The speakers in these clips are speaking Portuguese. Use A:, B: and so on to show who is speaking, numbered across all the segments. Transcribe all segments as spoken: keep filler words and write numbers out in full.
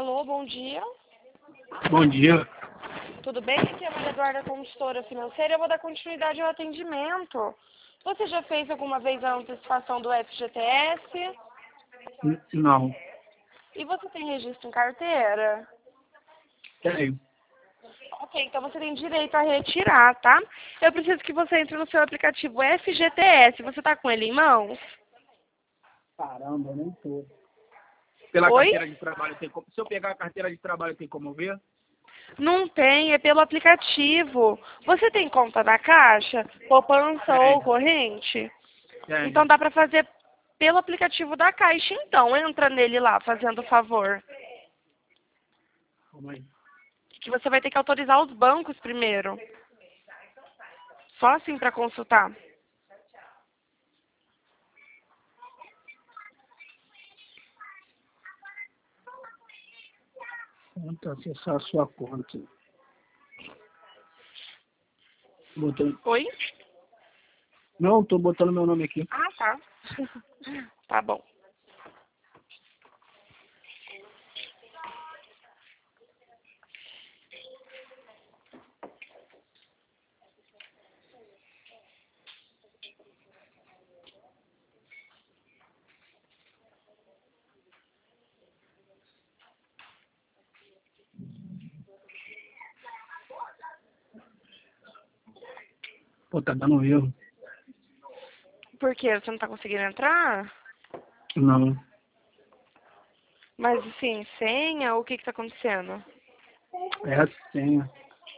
A: Alô, bom dia.
B: Bom dia.
A: Tudo bem? Aqui é a Maria Eduarda, consultora financeira. Eu vou dar continuidade ao atendimento. Você já fez alguma vez a antecipação do F G T S?
B: N- Não.
A: E você tem registro em carteira?
B: Tenho.
A: Ok, então você tem direito a retirar, tá? Eu preciso que você entre no seu aplicativo F G T S. Você tá com ele em mãos?
B: Caramba, eu nem tô. Pela
A: Oi?
B: carteira de trabalho tem como. Se eu pegar a carteira de trabalho tem como ver?
A: Não tem, é pelo aplicativo. Você tem conta na Caixa? Poupança ou
B: Tenho.
A: corrente?
B: Tenho.
A: Então dá pra fazer pelo aplicativo da Caixa. Então, entra nele lá, fazendo o favor.
B: Calma aí.
A: Que você vai ter que autorizar os bancos primeiro. Só assim pra consultar.
B: Tenta acessar a sua conta. Botei.
A: Oi?
B: Não, tô botando meu nome aqui.
A: Ah, tá. Tá bom.
B: Pô, tá dando erro.
A: Por quê? Você não tá conseguindo entrar?
B: Não.
A: Mas assim, senha, o que que tá acontecendo?
B: É a senha.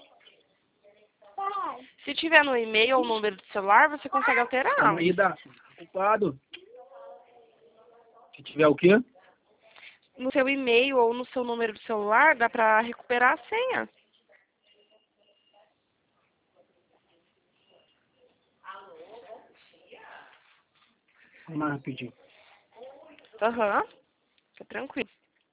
A: Se tiver no e-mail ou no número do celular, você consegue alterar.
B: Calma aí, dá. Ocupado. Se tiver o quê?
A: No seu e-mail ou no seu número do celular, dá pra recuperar a senha.
B: Vamos lá rapidinho.
A: Aham. Fica tranquilo.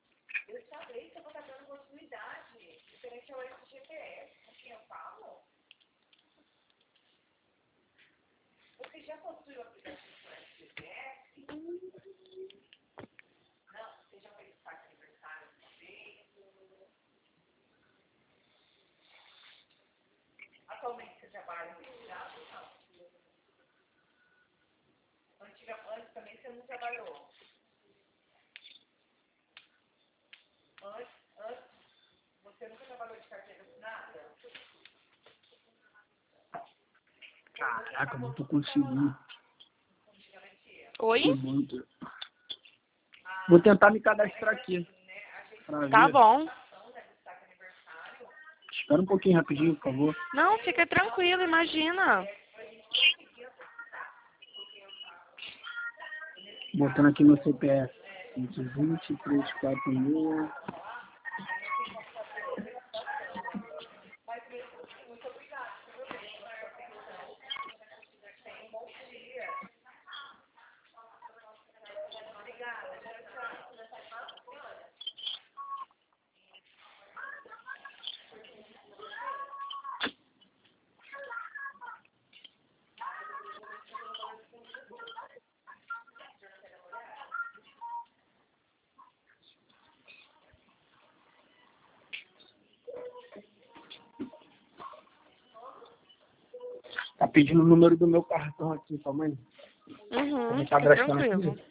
B: Caraca, não tô conseguindo.
A: Oi?
B: Que muito. Vou tentar me cadastrar aqui. Pra
A: Tá
B: ver.
A: bom.
B: Espera um pouquinho rapidinho, por favor.
A: Não, fica tranquilo, imagina.
B: Botando aqui meu C P F. cento e vinte, trezentos e quarenta e seis. Tá pedindo o número do meu cartão aqui, calma aí. Tá
A: Uhum,
B: me
A: fica
B: cadastrando
A: tranquilo.
B: aqui.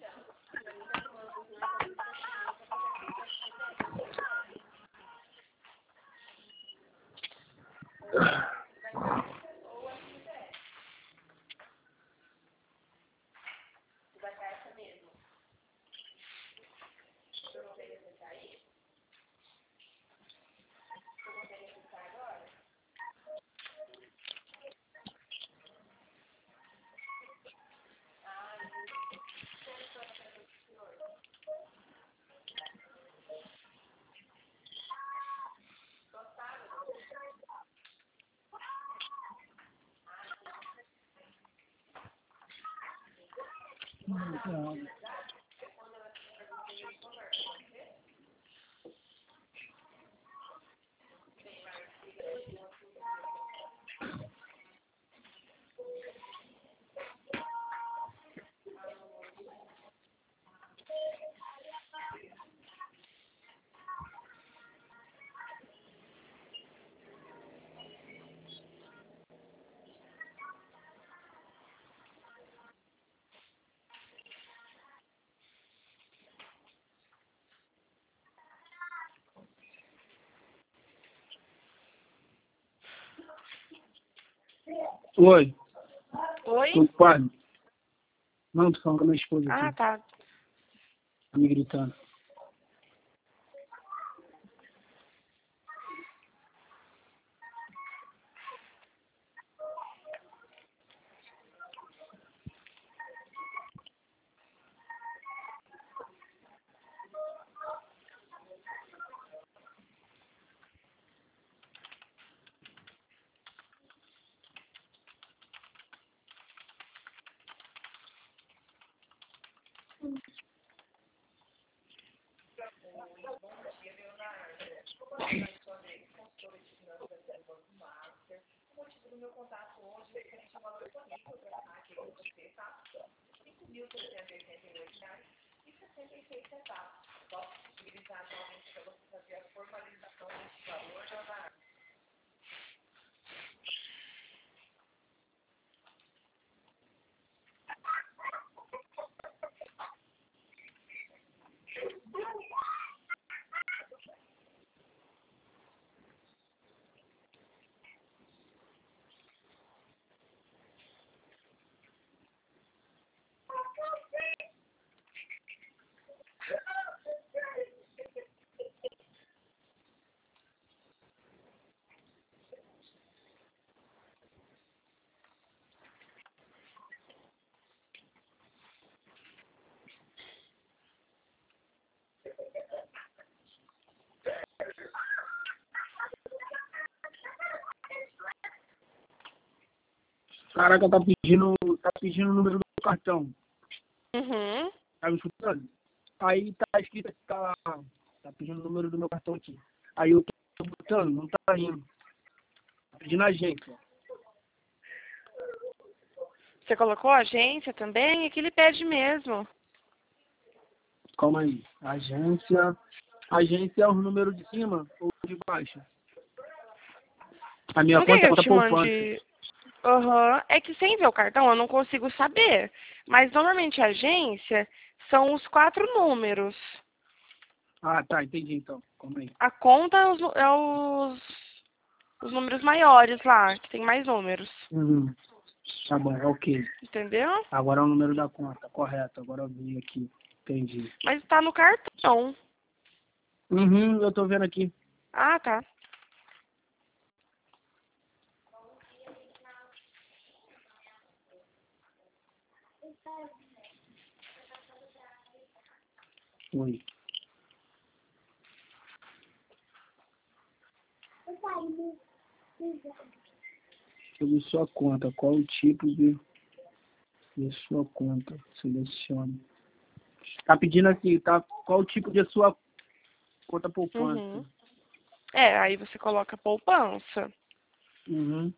B: Oi.
A: Oi?
B: Tô ocupado? Não, tô falando com a minha esposa
A: Ah,
B: aqui.
A: tá.
B: Tá me gritando. Caraca, tá pedindo, tá pedindo o número do cartão.
A: Uhum.
B: Tá me escutando? Aí tá escrito que tá, tá pedindo o número do meu cartão aqui. Aí eu tô botando, não tá indo. Tá pedindo a agência.
A: Você colocou a agência também? É que ele pede mesmo.
B: Calma aí. Agência. Agência é o número de cima ou de baixo? A minha
A: Não quer
B: conta
A: que
B: é
A: eu
B: conta
A: te
B: poupança.
A: mande... Aham. É que sem ver o cartão eu não consigo saber. Mas normalmente a agência são os quatro números.
B: Ah, tá, entendi então. Calma aí.
A: A conta é os, é os, os números maiores lá, que tem mais números.
B: Uhum. Tá bom, ok.
A: Entendeu?
B: Agora é o número da conta, correto. Agora eu vi aqui. Entendi.
A: Mas tá no cartão.
B: Uhum, eu tô vendo aqui.
A: Ah, tá.
B: Oi. Sobre sua conta, qual o tipo de, de sua conta? Selecione. Tá pedindo aqui, tá? Qual o tipo de sua conta poupança?
A: Uhum. É, aí você coloca poupança.
B: Uhum.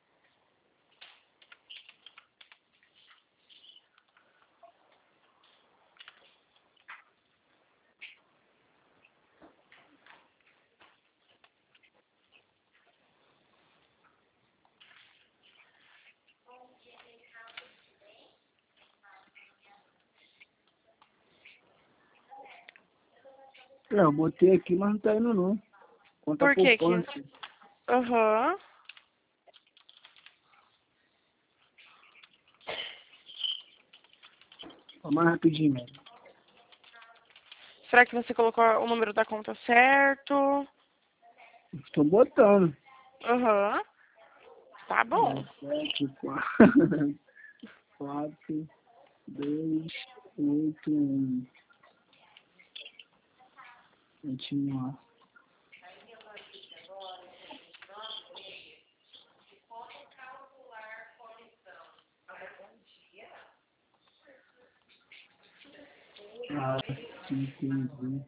B: É, eu botei aqui, mas não tá indo não. Conta
A: Por que que...
B: poupança.
A: Aham.
B: Ó, mais rapidinho mesmo.
A: Será que você colocou o número da conta certo?
B: Tô botando.
A: Aham. Tá bom.
B: Sete, quatro, quatro, dois, oito, um. Continuar. Ah, entendi.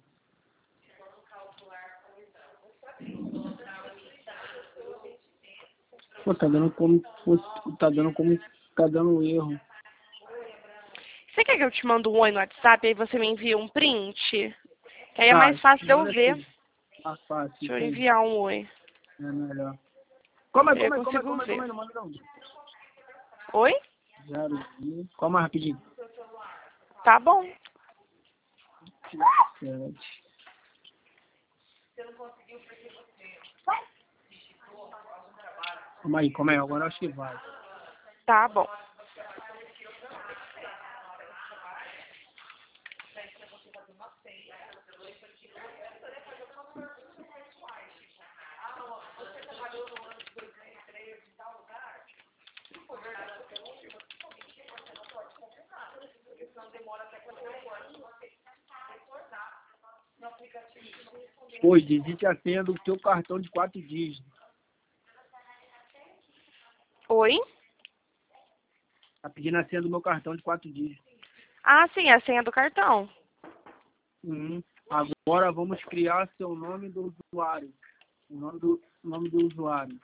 B: Pô, tá dando como fosse, tá dando como, tá dando erro.
A: Você quer que eu te mando um oi no WhatsApp e aí você me envia um print? Que aí é
B: Tá,
A: mais fácil de eu
B: manda
A: ver.
B: assim. Mais fácil,
A: Deixa eu
B: entendi.
A: enviar um oi.
B: É melhor. Como é,
A: Aí eu
B: como é, como é,
A: consigo
B: como é, como
A: ver.
B: é, não manda não.
A: Oi?
B: Zero, um. Calma rapidinho.
A: Tá bom.
B: Sete. Calma aí, calma aí, agora eu acho que vai.
A: Tá bom.
B: Oi, digite a senha do teu cartão de quatro dígitos.
A: Oi?
B: Tá pedindo a senha do meu cartão de quatro dígitos.
A: Ah, sim, a senha do cartão.
B: Uhum. Agora vamos criar seu nome do usuário. O nome do, nome do usuário.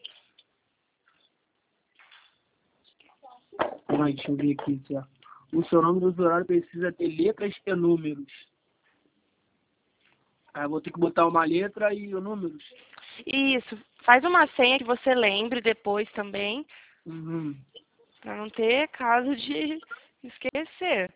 B: Ai, deixa eu ver aqui. Tia. O seu nome do usuário precisa ter letras e números. Aí eu vou ter que botar uma letra e os números.
A: Isso. Faz uma senha que você lembre depois também,
B: Uhum.
A: pra não ter caso de esquecer.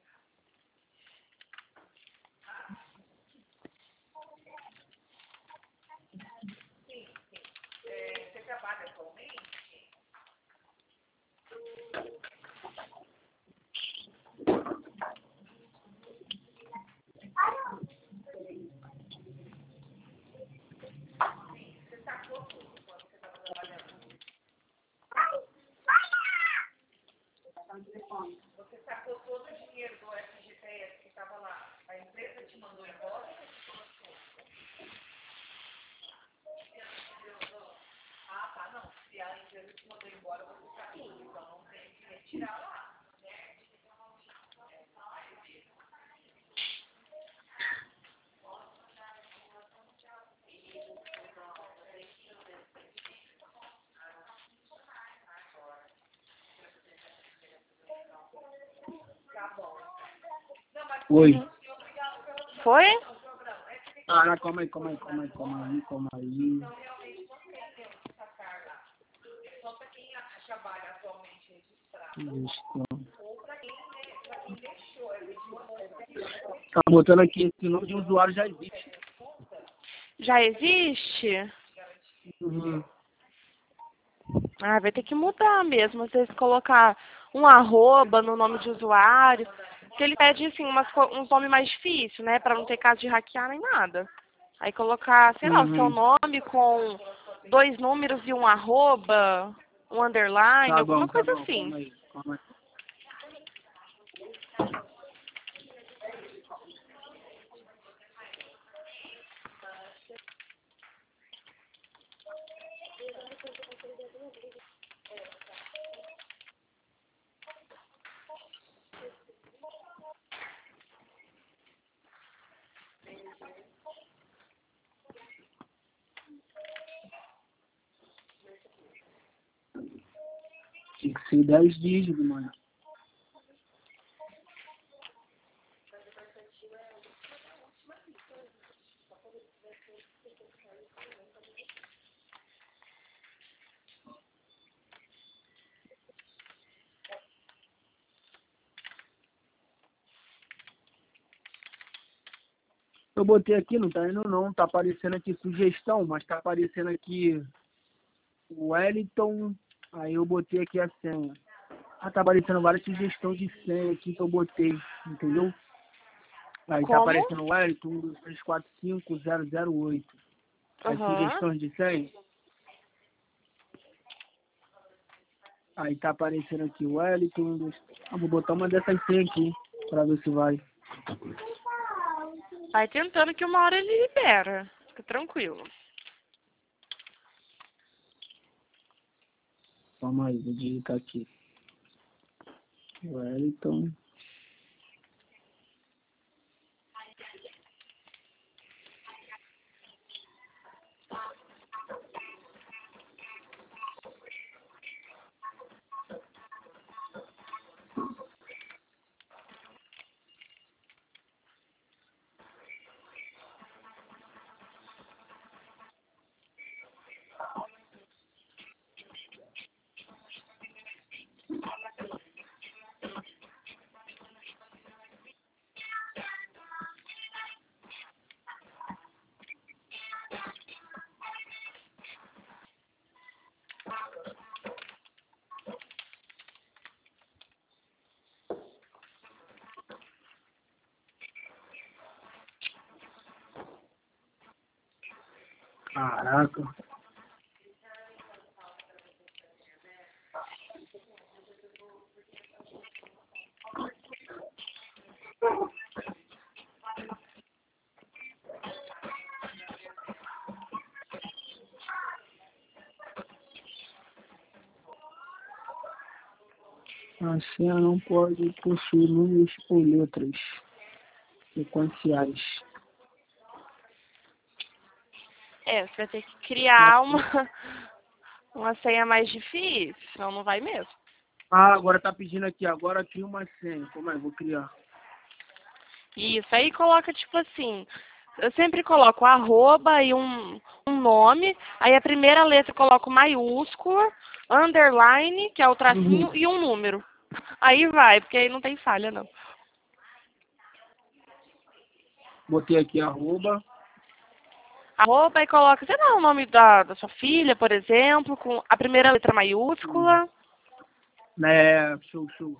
B: Oi.
A: Foi?
B: Ah, calma aí, calma aí, calma aí, calma aí, calma aí. Tá botando aqui, esse nome de usuário já existe.
A: Já existe?
B: Uhum.
A: Ah, vai ter que mudar mesmo. Às vezes colocar um arroba no nome de usuário. Porque ele pede, assim, umas, co- uns nomes mais difíceis, né? Pra não ter caso de hackear nem nada. Aí colocar, sei lá, o seu
B: Uhum.
A: nome com dois números e um arroba, um underline,
B: Tá bom,
A: alguma
B: tá
A: coisa
B: bom,
A: assim.
B: calma aí, calma aí. Tem que ser dez dígitos, mano. Eu botei aqui, não tá indo não, tá aparecendo aqui sugestão, mas tá aparecendo aqui Wellington, aí eu botei aqui a senha. Ah, tá aparecendo várias sugestões de senha aqui que eu botei, entendeu? Aí tá
A: Como?
B: aparecendo Wellington, um, dois, três, quatro, cinco, zero, zero, oito. As
A: Aham.
B: sugestões de senha. Aí tá aparecendo aqui Wellington, um, dois... Ah, vou botar uma dessas senhas aqui, pra ver se vai.
A: Vai tentando que uma hora ele libera. Fica tranquilo.
B: Calma aí, vou digitar aqui. Wellington. Caraca. A senha não pode possuir números ou letras sequenciais.
A: É, você vai ter que criar uma, uma senha mais difícil, senão não vai mesmo.
B: Ah, agora tá pedindo aqui. Agora aqui uma senha. Como é? Vou criar.
A: Isso, aí coloca tipo assim, eu sempre coloco arroba e um, um nome, aí a primeira letra eu coloco maiúscula, underline, que é o tracinho,
B: Uhum.
A: e um número. Aí vai, porque aí não tem falha não.
B: Botei aqui arroba.
A: Arroba e coloca, sei lá, o nome da, da sua filha, por exemplo, com a primeira letra maiúscula.
B: Né, show, show.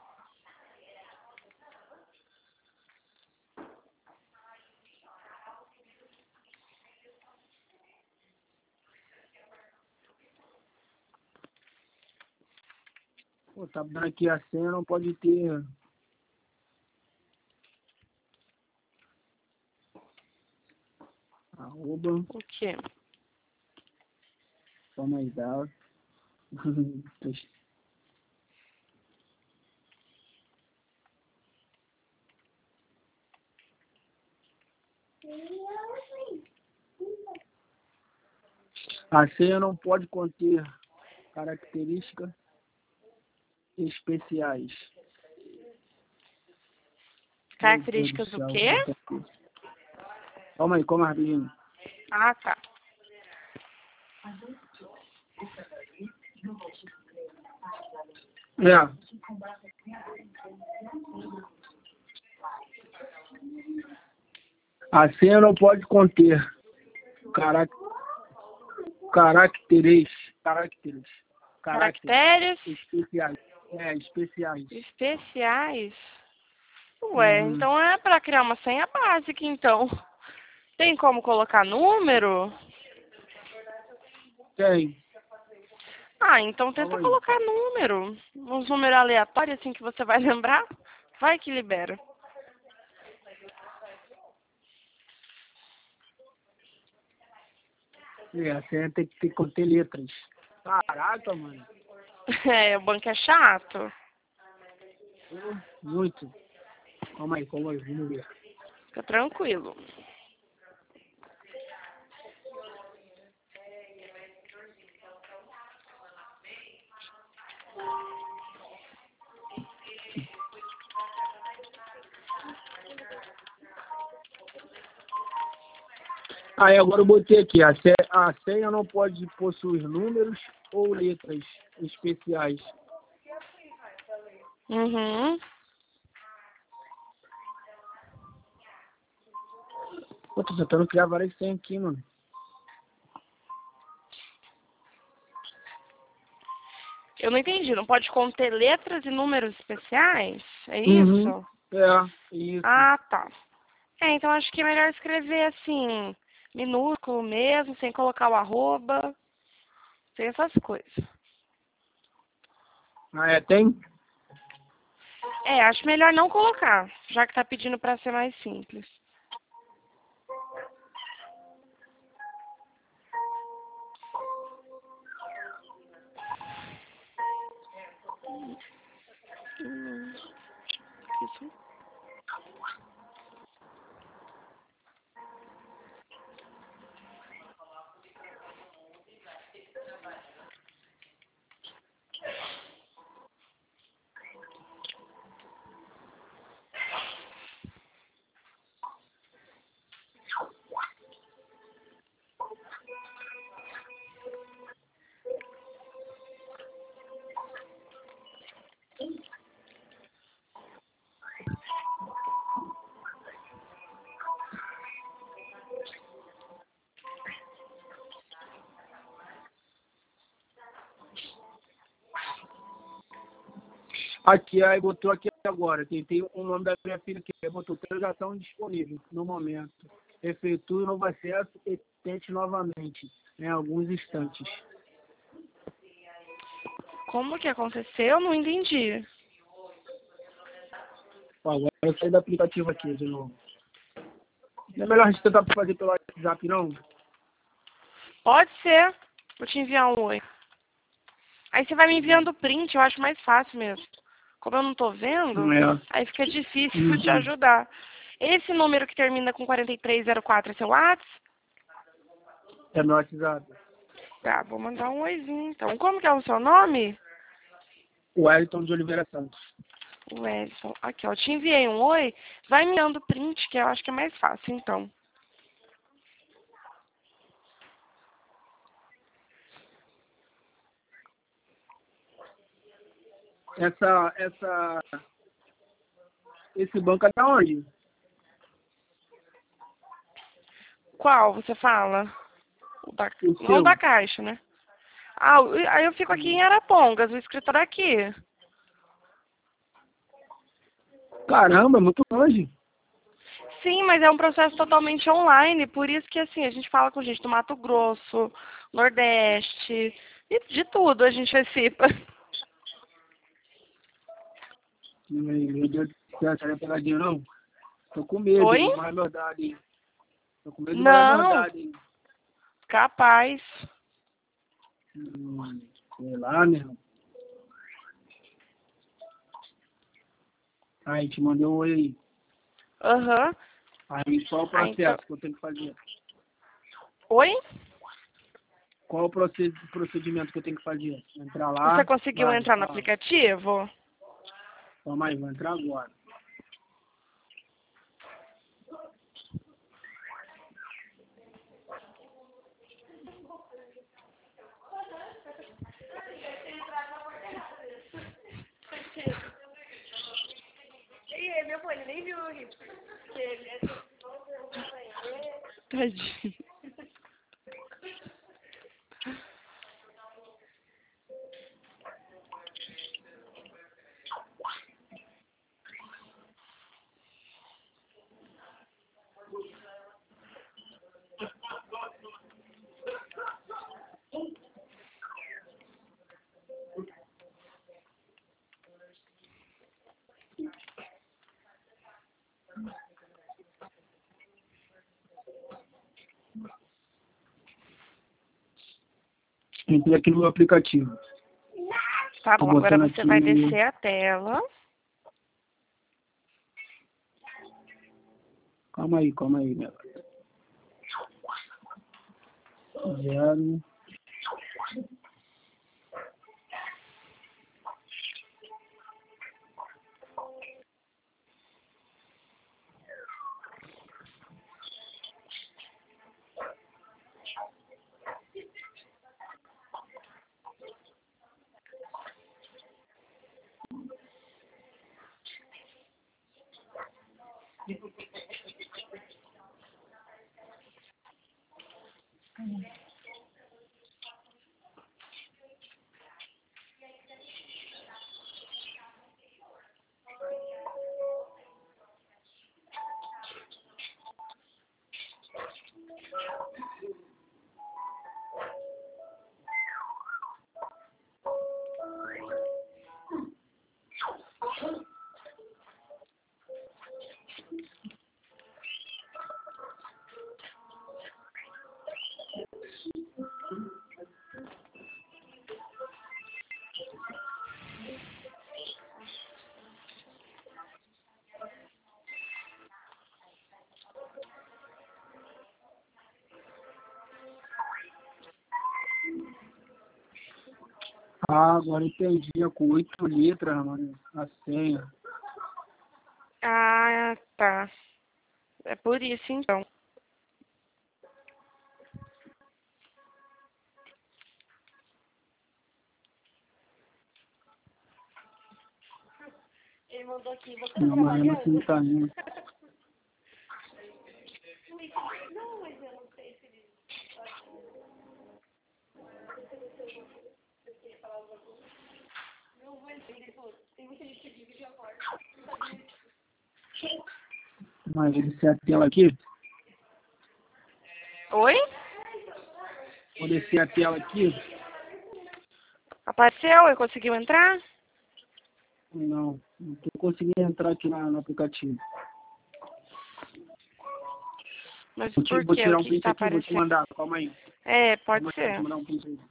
B: Pô, tá dando aqui a senha, não pode ter. Arroba.
A: O quê?
B: Toma aí, dá. A senha não pode conter características especiais.
A: Características do
B: Meu
A: quê?
B: Deus do céu. Calma aí, calma rapidinho.
A: Ah, tá.
B: É. A senha não pode conter carac... caracteres, caracteres, caracteres
A: Caracteres
B: especiais. É, especiais.
A: especiais. Ué,
B: Uhum.
A: então é para criar uma senha básica, então. Tem como colocar número?
B: Tem.
A: Ah, então tenta
B: Calma aí.
A: colocar número. Uns números aleatórios, assim, que você vai lembrar. Vai que libera.
B: É, a senha tem que ter, conter letras. Caraca, mano.
A: É, o banco é chato.
B: Oh, muito. Calma aí, calma aí, vamos ver.
A: Fica tranquilo.
B: Aí agora eu botei aqui, a senha, a senha não pode possuir números ou letras especiais.
A: Uhum.
B: Pô, tô tentando criar várias senhas aqui, mano.
A: Eu não entendi. Não pode conter letras e números especiais? É
B: Uhum.
A: isso?
B: É, isso.
A: Ah, tá. É, então acho que é melhor escrever assim, minúsculo mesmo, sem colocar o arroba, sem essas coisas.
B: Ah, é, tem?
A: É, acho melhor não colocar, já que tá pedindo para ser mais simples. Hum, isso.
B: Aqui, aí botou aqui agora. Tentei o nome da minha filha aqui. Botou interrogação disponível no momento. Efetue o novo acesso e tente novamente, em alguns instantes.
A: Como que aconteceu? Não entendi.
B: Ó, agora eu saí do aplicativo aqui de novo. Não é melhor a gente tentar fazer pelo WhatsApp, não?
A: Pode ser. Vou te enviar um oi. Aí você vai me enviando print, eu acho mais fácil mesmo. Como eu não tô vendo,
B: É.
A: aí fica difícil
B: Uhum.
A: te ajudar. Esse número que termina com quarenta e três zero quatro é seu WhatsApp?
B: É meu WhatsApp.
A: Tá, vou mandar um oizinho então. Como que é o seu nome?
B: O Wellington de Oliveira Santos.
A: O Edson. Aqui, ó. Eu te enviei um oi. Vai me dando print, que eu acho que é mais fácil, então.
B: Essa, essa, esse banco é da onde?
A: Qual você fala? O da,
B: O
A: não o
B: seu?
A: da Caixa, né? Ah, o- aí eu fico aqui em Arapongas, o escritório é aqui.
B: Caramba, muito longe.
A: Sim, mas é um processo totalmente online, por isso que assim, a gente fala com gente do Mato Grosso, Nordeste, e de tudo a gente participa.
B: Meu Deus do céu, essa não é pegadinha, não? Tô com medo,
A: Oi?
B: hein? Vai me dar ali. Tô com medo de vai me
A: Não,
B: dar ali.
A: capaz.
B: Hum, sei lá, meu irmão. Aí, te mandei um oi aí.
A: Aham.
B: Aí, qual o
A: Ah, então.
B: processo que eu tenho que fazer?
A: Oi?
B: Qual o proced- procedimento que eu tenho que fazer? Entrar
A: Você
B: lá?
A: conseguiu
B: Vai,
A: entrar no
B: fala.
A: aplicativo?
B: Calma aí, vou entrar agora.
A: Meu pai, ele nem viu o risco. Tadinho.
B: Entrei aqui no meu aplicativo.
A: Tá
B: Tô
A: bom, agora
B: botando
A: você
B: aqui.
A: vai descer a tela.
B: Calma aí, calma aí, meu. Zero. Ah, agora entendi. É com oito letras, mano. A senha.
A: Ah, tá. É por isso, então. Ele mandou aqui, você tá
B: Não, mas mesmo assim
A: trabalhando?
B: não tá indo.
A: Não, mas eu não sei se ele... Não vou entender, pô. Tem muita gente que divide a porta.
B: Mas ele se a tela aqui.
A: Oi?
B: Vou descer a tela aqui.
A: Apareceu? Eu conseguiu entrar?
B: Não, não tô conseguindo entrar aqui na, no aplicativo.
A: Mas
B: Vou, te,
A: por
B: vou
A: quê? O
B: tirar um
A: que que
B: print
A: tá
B: aqui, vou te
A: aparecendo?
B: mandar. Calma aí.
A: É, pode
B: Calma aí, vou te
A: ser.
B: mandar um print aí.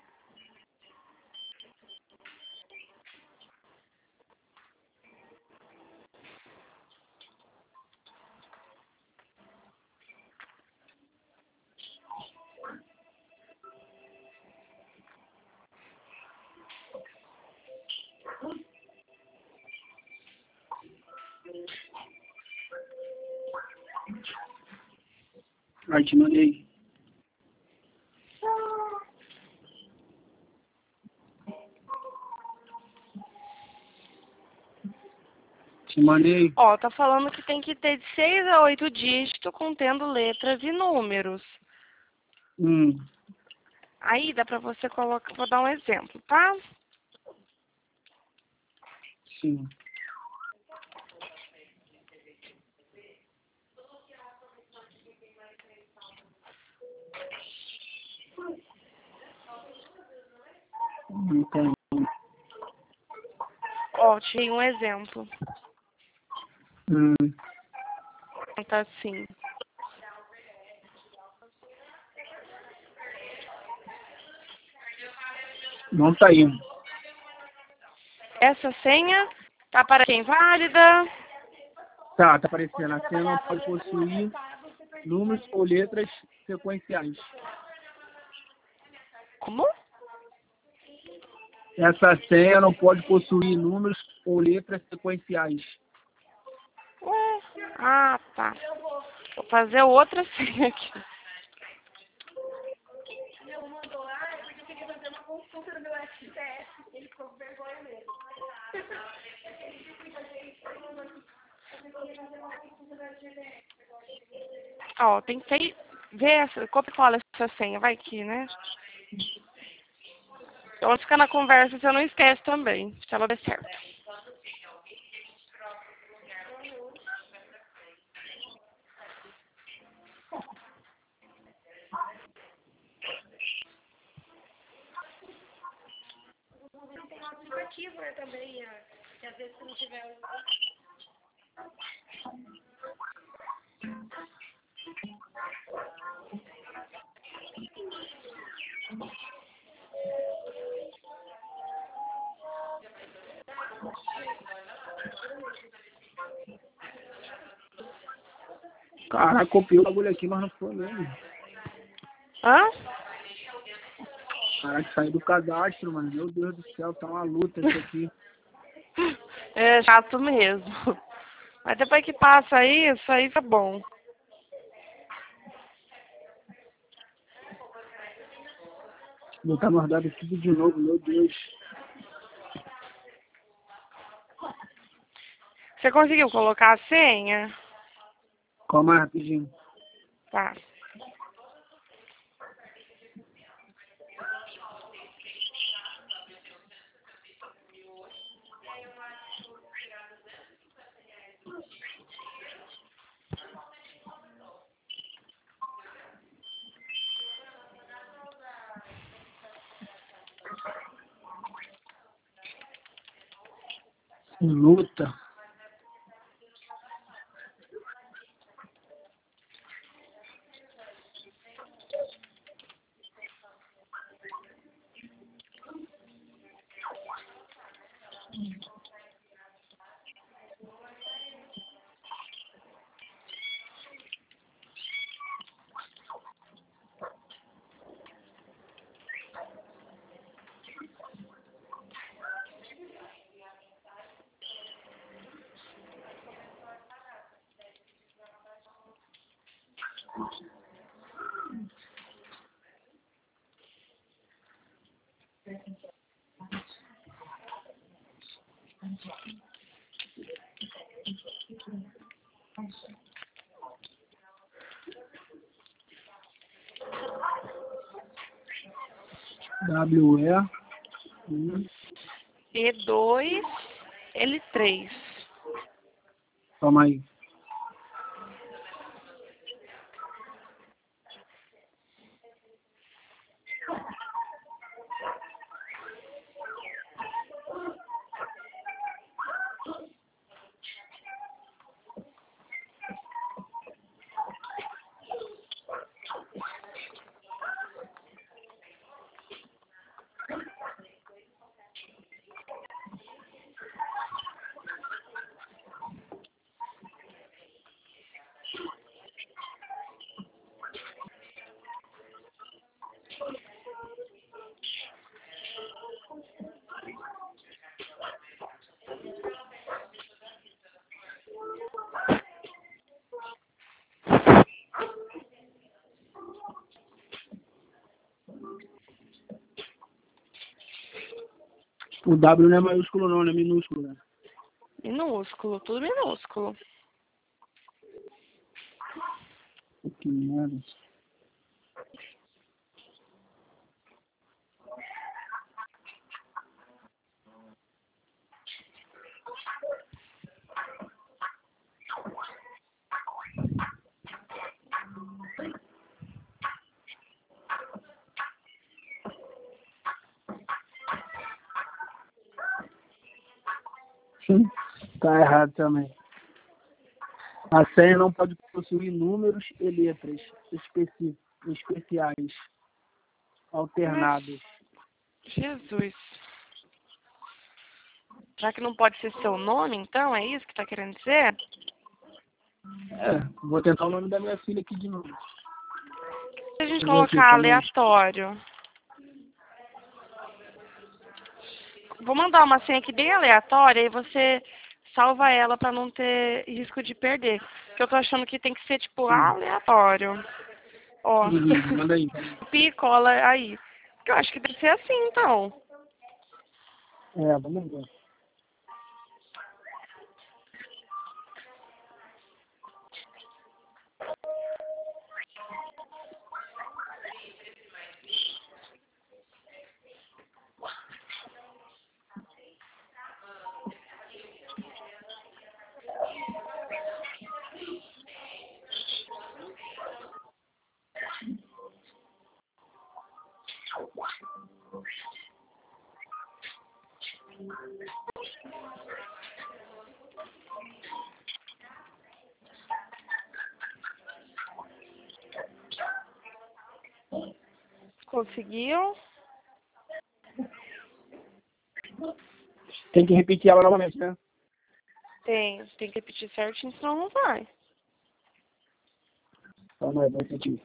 B: Aí, te mandei. Te mandei.
A: Ó, tá falando que tem que ter de seis a oito dígitos contendo letras e números.
B: Hum,
A: Aí dá pra você colocar, vou dar um exemplo, tá?
B: sim. Então,
A: Ó, tirei um exemplo.
B: hum,
A: Tá assim.
B: não tá indo.
A: Essa senha tá para quem válida.
B: Tá, tá aparecendo. A senha não pode possuir números ou letras sequenciais.
A: Como?
B: Essa senha não pode possuir números ou letras sequenciais.
A: Ué, ah, tá. Vou fazer outra senha aqui. Ó, tentei ver essa, copia e cola essa senha, vai aqui, né? Então, ficar na conversa, você não esquece também, se ela der certo.
B: Caraca, copiou o bagulho aqui, mas não foi mesmo.
A: Hã?
B: Caraca, saiu do cadastro, mano. Meu Deus do céu, tá uma luta isso aqui.
A: É chato mesmo. Mas depois que passa isso, aí tá bom.
B: Vou botar no guardado tudo de novo, meu Deus.
A: Você conseguiu colocar a senha?
B: Calma aí, rapidinho.
A: Tá.
B: Luta. W E.
A: E dois, L três.
B: Calma aí. O W não é maiúsculo não, não é minúsculo, né?
A: Minúsculo, tudo minúsculo.
B: Que merda. Tá errado também. A senha não pode possuir números e letras especi especiais, alternados.
A: Jesus. Será que não pode ser seu nome, então? É isso que tá querendo dizer?
B: É, vou tentar o nome da minha filha aqui de novo.
A: Se a gente
B: Deixa eu ver aqui,
A: colocar
B: calma aí.
A: aleatório. Vou mandar uma senha aqui bem aleatória e você salva ela pra não ter risco de perder. Porque eu tô achando que tem que ser, tipo,
B: Hum.
A: aleatório. Ó.
B: Uhum, manda aí.
A: Copia e cola aí. Porque eu acho que deve ser assim, então.
B: É, vamos ver.
A: Conseguiu?
B: Tem que repetir ela novamente, né?
A: Tem. Tem que repetir certinho, senão não vai.
B: Calma aí, vou repetir.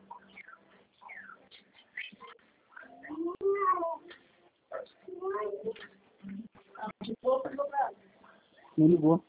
B: Não ligou.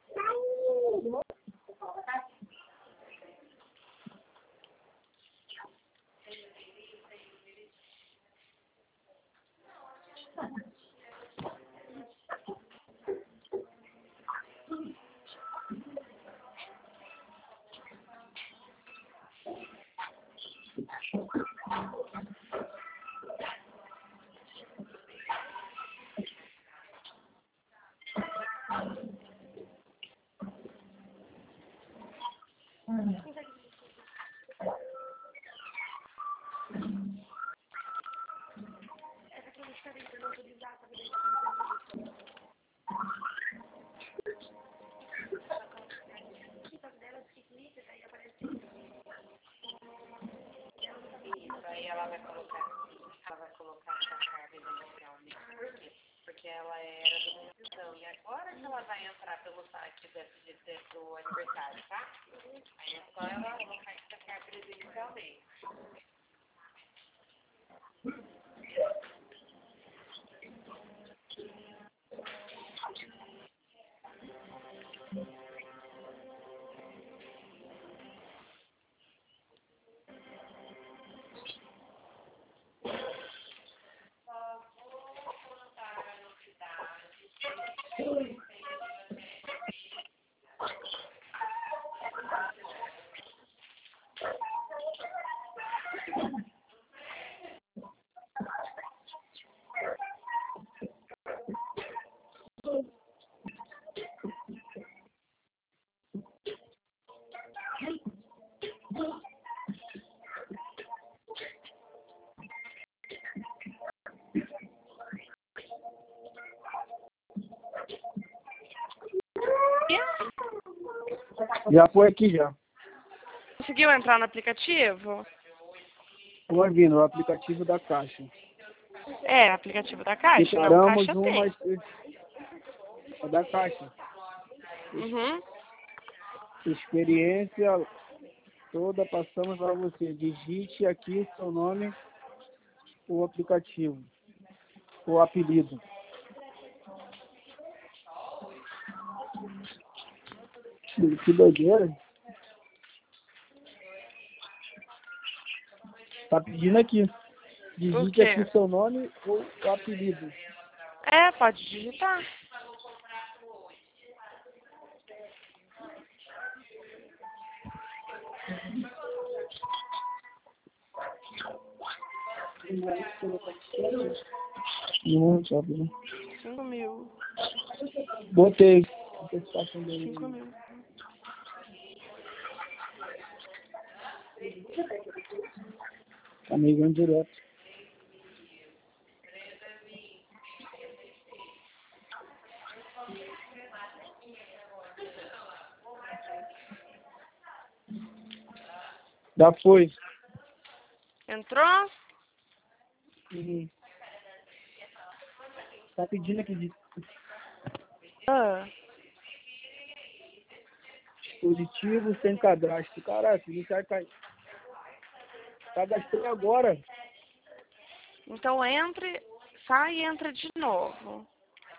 C: Aí ela vai colocar, ela vai colocar essa carga inicial nisso. Por quê? Porque ela era do Mundial. E agora que ela vai entrar pelo site desse, desse, do aniversário, tá? Aí é só ela colocar essa carga inicialmente.
B: Já foi aqui já.
A: Conseguiu entrar no aplicativo?
B: Vamos vir no aplicativo da Caixa.
A: É, aplicativo da Caixa, não,
B: Separamos
A: Caixa
B: uma
A: tem.
B: é da Caixa.
A: Uhum.
B: Experiência toda passamos para você. Digite aqui o seu nome, o aplicativo, o apelido. Que doideira. Tá pedindo aqui.
A: O
B: Digite
A: quê?
B: aqui o seu nome ou o apelido.
A: É, É, pode digitar.
B: Não, sabe?
A: Cinco mil.
B: Botei. Antecipação dele.
A: Cinco mil.
B: Tá me ligando direto. Já foi.
A: Entrou?
B: Uhum. Tá pedindo aqui de
A: Ah.
B: dispositivo sem cadastro. Caraca, não sai cai. Cadastrei agora.
A: Então entre, sai e entra de novo.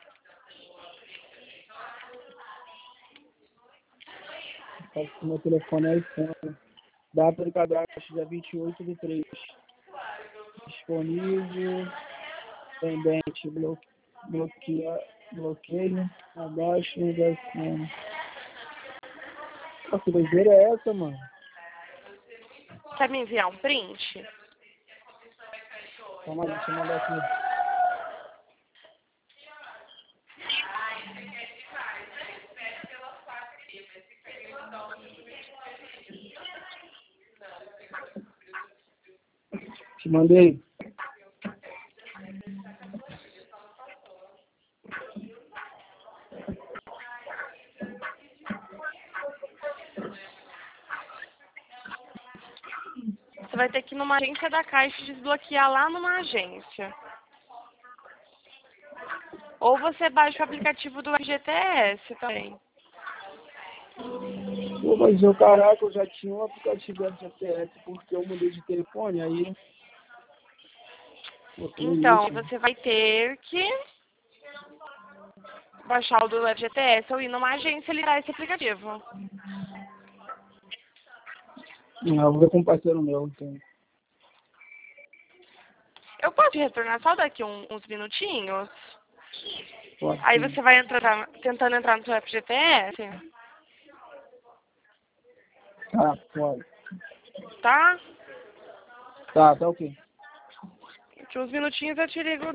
B: Meu telefone é iPhone. Data de cadastro dia vinte e oito do três. Disponível. Pendente. Blo... Bloqueia... Bloqueio. Abaixo. Inversão. Nossa, que doideira é essa, mano?
A: Quer me enviar um print?
B: Calma aí, deixa eu mandar aqui. Te mandei.
A: Você vai ter que ir numa agência da Caixa e desbloquear lá numa agência. Ou você baixa o aplicativo do F G T S também.
B: Pô, mas eu, caraca, eu já tinha um aplicativo do G P S porque eu mudei de telefone, aí... Pô, que
A: Então,
B: isso?
A: você vai ter que baixar o do F G T S ou ir numa agência e ligar esse aplicativo.
B: Não, vou ver com um parceiro meu, então.
A: Eu posso te retornar só daqui um- uns minutinhos?
B: Pode
A: Aí
B: sim.
A: você vai entrar, tentando entrar no seu F G T S,
B: Tá, pode.
A: tá?
B: Tá, tá ok.
A: Daqui uns minutinhos eu te ligo